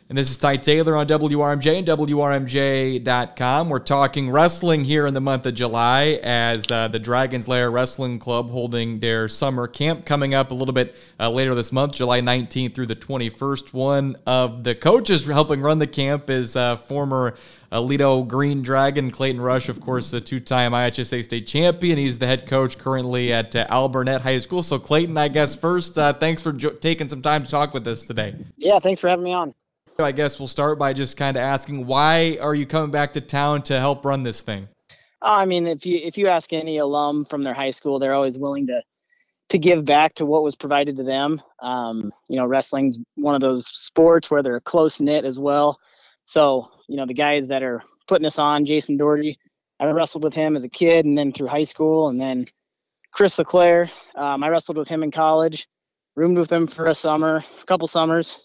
And this is Ty Taylor on WRMJ and WRMJ.com. We're talking wrestling here in the month of July as the Dragon's Lair Wrestling Club holding their summer camp coming up a little bit later this month, July 19th through the 21st. One of the coaches helping run the camp is former Aledo Green Dragon, Clayton Rush, of course, the two-time IHSA state champion. He's the head coach currently at Alburnett High School. So, Clayton, I guess first, thanks for taking some time to talk with us today. Yeah, thanks for having me on. I guess we'll start by just kind of asking, why are you coming back to town to help run this thing? I mean, if you ask any alum from their high school, they're always willing to give back to what was provided to them. Wrestling's one of those sports where they're close knit as well. So, the guys that are putting us on, Jason Doherty, I wrestled with him as a kid and then through high school. And then Chris LeClaire, I wrestled with him in college, roomed with him for a couple summers.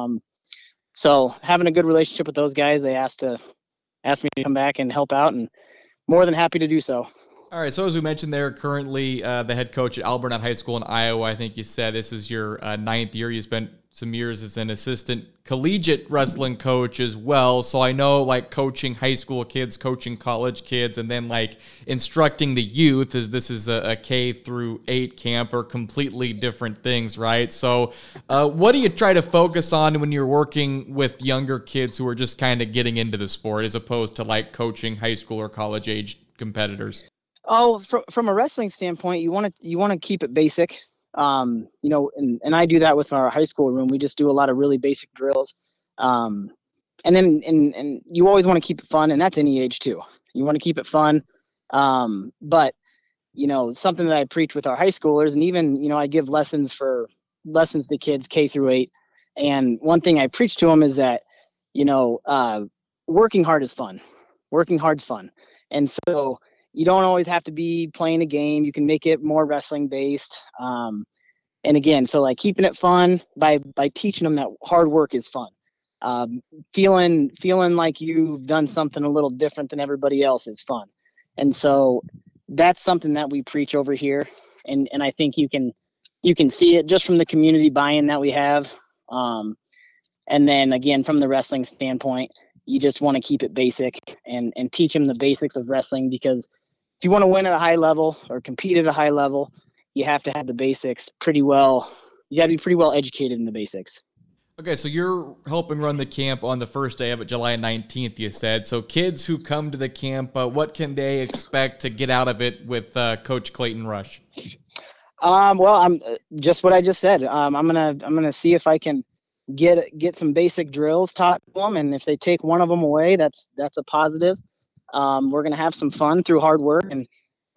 So having a good relationship with those guys, they asked me to come back and help out, and more than happy to do so. All right, so as we mentioned, they're currently the head coach at Alburnett High School in Iowa. I think you said this is your ninth year. You spent some years as an assistant collegiate wrestling coach as well. So I know, like, coaching high school kids, coaching college kids, and then like instructing the youth, as this is a K through 8 camp, are completely different things, right? So what do you try to focus on when you're working with younger kids who are just kind of getting into the sport, as opposed to like coaching high school or college age competitors? Oh, from a wrestling standpoint, you want to keep it basic. And I do that with our high school room. We just do a lot of really basic drills. And you always want to keep it fun, and that's any age too. You want to keep it fun. But something that I preach with our high schoolers, and even, I give lessons to kids K through 8. And one thing I preach to them is that, working hard is fun. Working hard's fun. And so you don't always have to be playing a game. You can make it more wrestling based. And again, so like keeping it fun by teaching them that hard work is fun. Feeling like you've done something a little different than everybody else is fun. And so that's something that we preach over here. And I think you can see it just from the community buy-in that we have. And then again, from the wrestling standpoint, you just want to keep it basic and teach them the basics of wrestling, because if you want to win at a high level or compete at a high level, you have to have the basics pretty well. You got to be pretty well educated in the basics. Okay, so you're helping run the camp on the first day of it, July 19th, you said. So kids who come to the camp, what can they expect to get out of it with Coach Clayton Rush? I'm just what I just said. I'm gonna see if I can get some basic drills taught to them, and if they take one of them away, that's a positive. We're going to have some fun through hard work and,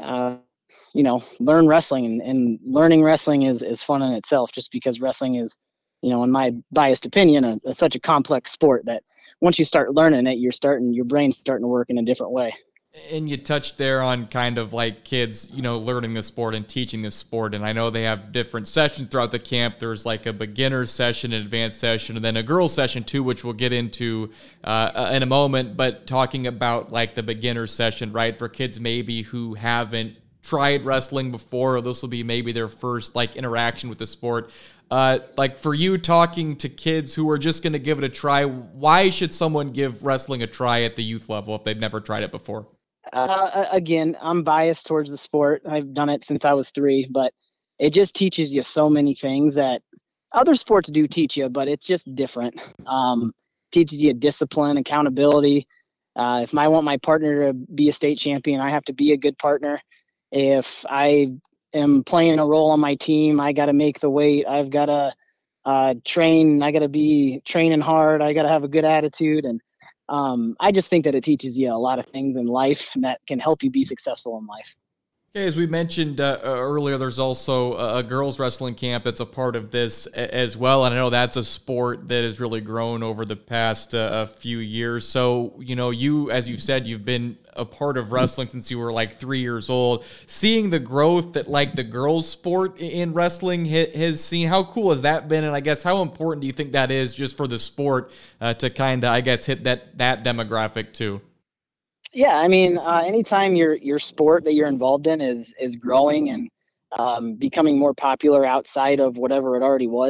learn wrestling, and learning wrestling is fun in itself, just because wrestling is, in my biased opinion, such a complex sport that once you start learning it, your brain's starting to work in a different way. And you touched there on kind of like kids, learning the sport and teaching the sport. And I know they have different sessions throughout the camp. There's like a beginner session, an advanced session, and then a girls session too, which we'll get into in a moment. But talking about like the beginner session, right, for kids maybe who haven't tried wrestling before, or this will be maybe their first like interaction with the sport. Like for you, talking to kids who are just going to give it a try, why should someone give wrestling a try at the youth level if they've never tried it before? Again, I'm biased towards the sport. I've done it since I was 3, but it just teaches you so many things that other sports do teach you, but it's just different. Teaches you discipline, accountability. If I want my partner to be a state champion, I have to be a good partner. If I am playing a role on my team, I got to make the weight. I've got to train. I got to be training hard. I got to have a good attitude. And I just think that it teaches you a lot of things in life, and that can help you be successful in life. Okay, as we mentioned earlier, there's also a girls wrestling camp that's a part of this as well. And I know that's a sport that has really grown over the past few years. So, you, as you said, you've been a part of wrestling since you were like 3 years old. Seeing the growth that like the girls sport in wrestling has seen, how cool has that been? And I guess how important do you think that is just for the sport to kind of, I guess, hit that demographic too? Yeah, I mean, anytime your sport that you're involved in is growing and becoming more popular outside of whatever it already was,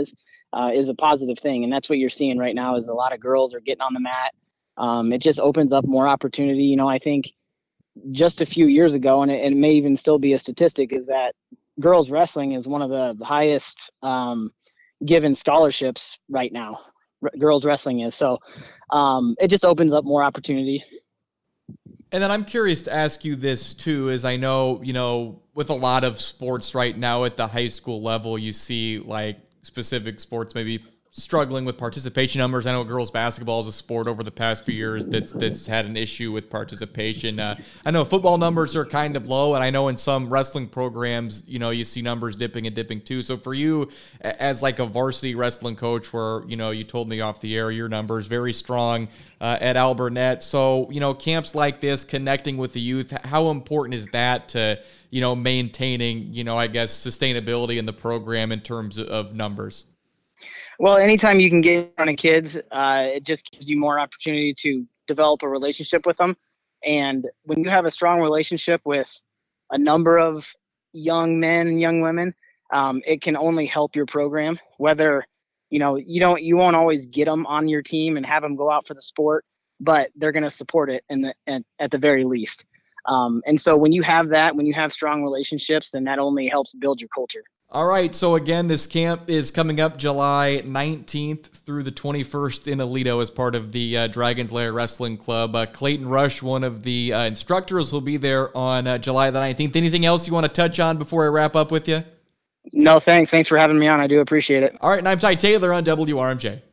is a positive thing. And that's what you're seeing right now is a lot of girls are getting on the mat. It just opens up more opportunity. You know, I think just a few years ago, and it may even still be a statistic, is that girls wrestling is one of the highest given scholarships right now. Girls wrestling is. So it just opens up more opportunity. And then I'm curious to ask you this too, as I know, you know, with a lot of sports right now at the high school level, you see like specific sports maybe struggling with participation numbers. I know girls basketball is a sport over the past few years that's had an issue with participation. I know football numbers are kind of low, and I know in some wrestling programs, you know, you see numbers dipping and dipping too. So for you as like a varsity wrestling coach, where, you know, you told me off the air, your numbers very strong at Alburnett. So, you know, camps like this, connecting with the youth, how important is that to, you know, maintaining, you know, I guess sustainability in the program in terms of numbers? Well, anytime you can get in front of kids, it just gives you more opportunity to develop a relationship with them. And when you have a strong relationship with a number of young men and young women, it can only help your program. Whether, you know, you won't always get them on your team and have them go out for the sport, but they're going to support it at the very least. And so when you have that, when you have strong relationships, then that only helps build your culture. All right, so again, this camp is coming up July 19th through the 21st in Aledo as part of the Dragon's Lair Wrestling Club. Clayton Rush, one of the instructors, will be there on July the 19th. Anything else you want to touch on before I wrap up with you? No, thanks. Thanks for having me on. I do appreciate it. All right, and I'm Ty Taylor on WRMJ.